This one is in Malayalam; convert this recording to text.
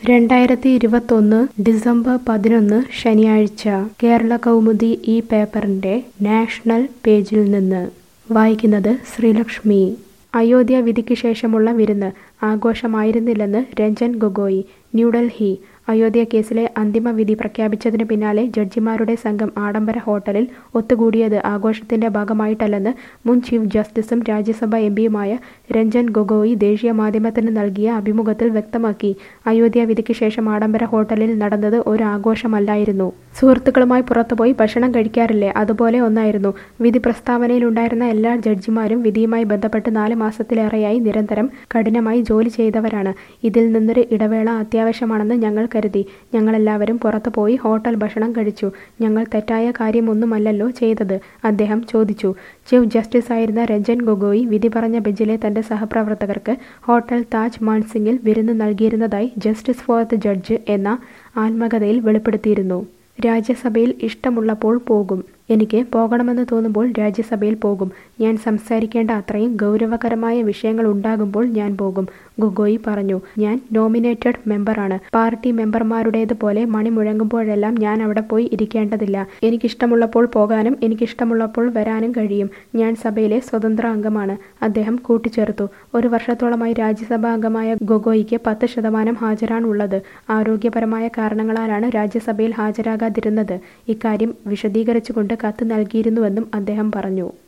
2021 ഡിസംബർ 11 ശനിയാഴ്ച കേരള കൗമുദി ഈ പേപ്പറിന്റെ നാഷണൽ പേജിൽ നിന്ന് വായിക്കുന്നത് ശ്രീലക്ഷ്മി. അയോധ്യ വിധിക്ക് ശേഷമുള്ള വിരുന്ന് ആഘോഷമായിരുന്നില്ലെന്ന് രഞ്ജൻ ഗൊഗോയി. ന്യൂഡൽഹി. അയോധ്യ കേസിലെ അന്തിമ വിധി പ്രഖ്യാപിച്ചതിന് പിന്നാലെ ജഡ്ജിമാരുടെ സംഘം ആഡംബര ഹോട്ടലിൽ ഒത്തുകൂടിയത് ആഘോഷത്തിന്റെ ഭാഗമായിട്ടല്ലെന്ന് മുൻ ചീഫ് ജസ്റ്റിസും രാജ്യസഭാ എംപിയുമായ രഞ്ജൻ ഗൊഗോയി ദേശീയ മാധ്യമത്തിന് നൽകിയ അഭിമുഖത്തിൽ വ്യക്തമാക്കി. അയോധ്യ വിധിക്ക് ശേഷം ആഡംബര ഹോട്ടലിൽ നടന്നത് ഒരു ആഘോഷമല്ലായിരുന്നു. സുഹൃത്തുക്കളുമായി പുറത്തുപോയി ഭക്ഷണം കഴിക്കാറില്ലേ, അതുപോലെ ഒന്നായിരുന്നു. വിധി പ്രസ്താവനയിലുണ്ടായിരുന്ന എല്ലാ ജഡ്ജിമാരും വിധിയുമായി ബന്ധപ്പെട്ട് 4 മാസത്തിലേറെയായി നിരന്തരം കഠിനമായി ജോലി ചെയ്തവരാണ്. ഇതിൽ നിന്നൊരു ഇടവേള അത്യാവശ്യമാണെന്ന് ഞങ്ങൾ കരുതി. ഞങ്ങളെല്ലാവരും പുറത്തുപോയി ഹോട്ടൽ ഭക്ഷണം കഴിച്ചു. ഞങ്ങൾ തെറ്റായ കാര്യമൊന്നുമല്ലല്ലോ ചെയ്തത്, അദ്ദേഹം ചോദിച്ചു. ചീഫ് ജസ്റ്റിസായിരുന്ന രഞ്ജൻ ഗൊഗോയി വിധി പറഞ്ഞ ബെഞ്ചിലെ തന്റെ സഹപ്രവർത്തകർക്ക് ഹോട്ടൽ താജ് മാൻസിംഗിൽ വിരുന്ന് നൽകിയിരുന്നതായി ജസ്റ്റിസ് ഫോർ ദ ജഡ്ജ് എന്ന ആത്മകഥയിൽ വെളിപ്പെടുത്തിയിരുന്നു. രാജ്യസഭയിൽ ഇഷ്ടമുള്ളപ്പോൾ പോകും. എനിക്ക് പോകണമെന്ന് തോന്നുമ്പോൾ രാജ്യസഭയിൽ പോകും. ഞാൻ സംസാരിക്കേണ്ട അത്രയും ഗൗരവകരമായ വിഷയങ്ങൾ ഉണ്ടാകുമ്പോൾ ഞാൻ പോകും, ഗൊഗോയി പറഞ്ഞു. ഞാൻ നോമിനേറ്റഡ് മെമ്പറാണ്. പാർട്ടി മെമ്പർമാരുടേതുപോലെ മണി മുഴങ്ങുമ്പോഴെല്ലാം ഞാൻ അവിടെ പോയി ഇരിക്കേണ്ടതില്ല. എനിക്കിഷ്ടമുള്ളപ്പോൾ പോകാനും എനിക്കിഷ്ടമുള്ളപ്പോൾ വരാനും കഴിയും. ഞാൻ സഭയിലെ സ്വതന്ത്ര അംഗമാണ്, അദ്ദേഹം കൂട്ടിച്ചേർത്തു. 1 വർഷത്തോളമായി രാജ്യസഭാ അംഗമായ ഗൊഗോയിക്ക് 10% ഹാജരാണുള്ളത്. ആരോഗ്യപരമായ കാരണങ്ങളാലാണ് രാജ്യസഭയിൽ ഹാജരാകാതിരുന്നത്. ഇക്കാര്യം വിശദീകരിച്ചുകൊണ്ട് കത്ത് നൽകിയിരുന്നുവെന്നും അദ്ദേഹം പറഞ്ഞു.